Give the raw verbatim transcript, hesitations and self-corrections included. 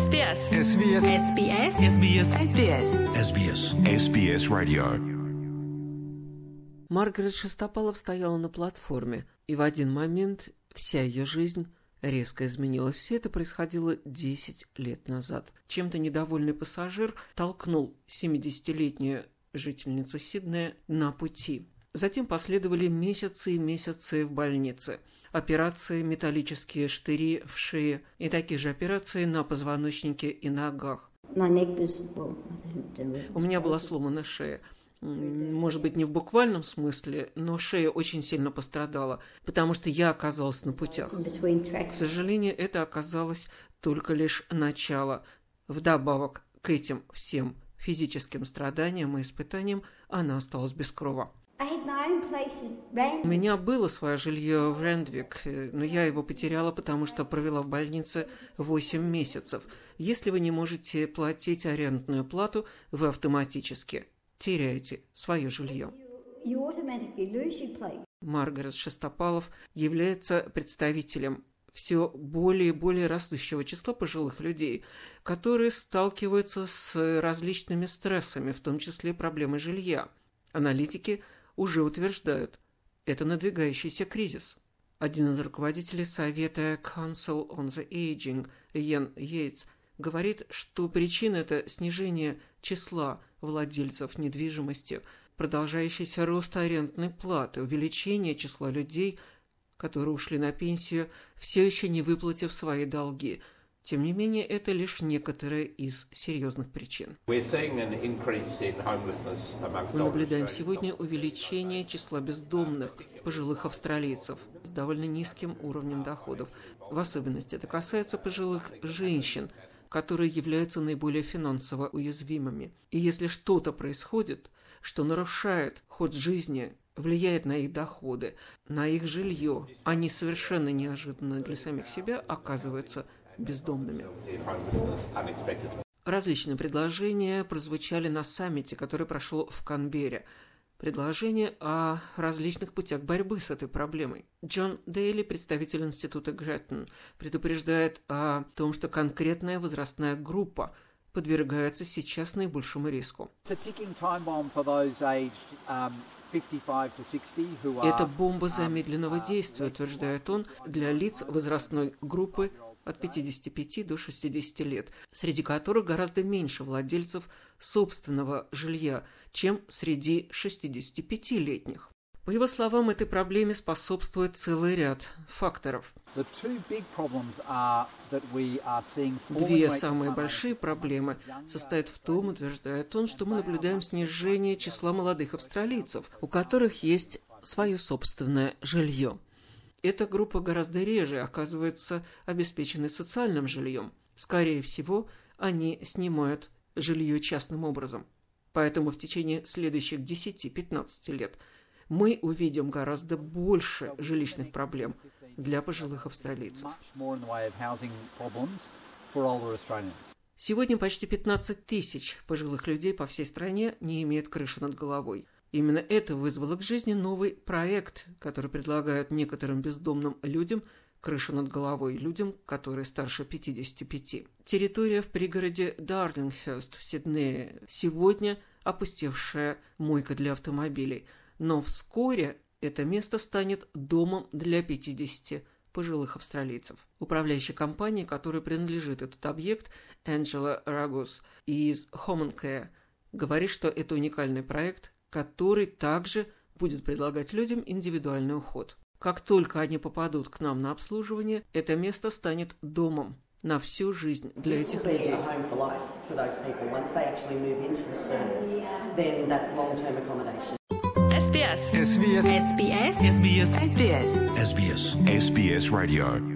эс би эс. эс би эс. эс би эс. эс би эс. эс би эс. эс би эс. эс би эс Radio. Маргарет Шестопалов стояла на платформе, и в один момент вся ее жизнь резко изменилась. Все это происходило десять лет назад. Чем-то недовольный пассажир толкнул семидесятилетнюю жительницу Сиднея на пути. Затем последовали месяцы и месяцы в больнице. Операции, металлические штыри в шее и такие же операции на позвоночнике и ногах. У меня была сломана шея. Может быть, не в буквальном смысле, но шея очень сильно пострадала, потому что я оказалась на путях. К сожалению, это оказалось только лишь начало. Вдобавок к этим всем физическим страданиям и испытаниям она осталась без крова. У меня было свое жилье в Рендвик, но я его потеряла, потому что провела в больнице восемь месяцев. Если вы не можете платить арендную плату, вы автоматически теряете свое жилье. Маргарет Шестопалов является представителем все более и более растущего числа пожилых людей, которые сталкиваются с различными стрессами, в том числе проблемой жилья. Аналитики уже утверждают, это надвигающийся кризис. Один из руководителей совета Council on the Aging, Йен Йейтс, говорит, что причина – это снижение числа владельцев недвижимости, продолжающийся рост арендной платы, увеличение числа людей, которые ушли на пенсию, все еще не выплатив свои долги. Тем не менее, это лишь некоторые из серьезных причин. Мы наблюдаем сегодня увеличение числа бездомных пожилых австралийцев с довольно низким уровнем доходов. В особенности это касается пожилых женщин, которые являются наиболее финансово уязвимыми. И если что-то происходит, что нарушает ход жизни, влияет на их доходы, на их жилье, они совершенно неожиданно для самих себя оказываются бездомными. Различные предложения прозвучали на саммите, который прошел в Канберре. Предложения о различных путях борьбы с этой проблемой. Джон Дейли, представитель института Греттон, предупреждает о том, что конкретная возрастная группа подвергается сейчас наибольшему риску. Это бомба замедленного действия, утверждает он, для лиц возрастной группы от пятидесяти пяти до шестидесяти лет, среди которых гораздо меньше владельцев собственного жилья, чем среди шестидесятипятилетних. По его словам, этой проблеме способствует целый ряд факторов. Две самые большие проблемы состоят в том, утверждает он, что мы наблюдаем снижение числа молодых австралийцев, у которых есть свое собственное жилье. Эта группа гораздо реже оказывается обеспеченной социальным жильем. Скорее всего, они снимают жилье частным образом. Поэтому в течение следующих десяти-пятнадцати лет мы увидим гораздо больше жилищных проблем для пожилых австралийцев. Сегодня почти пятнадцать тысяч пожилых людей по всей стране не имеют крыши над головой. Именно это вызвало к жизни новый проект, который предлагает некоторым бездомным людям крышу над головой, людям, которые старше пятидесяти пяти. Территория в пригороде Дарлингхерст в Сиднее сегодня опустевшая мойка для автомобилей, но вскоре это место станет домом для пятидесяти пожилых австралийцев. Управляющая компания, которой принадлежит этот объект, Энджела Рагус из Home Care, говорит, что это уникальный проект, который также будет предлагать людям индивидуальный уход. Как только они попадут к нам на обслуживание, это место станет домом на всю жизнь для этих людей. эс би эс. эс би эс. эс би эс. эс би эс. эс би эс. эс би эс Radio.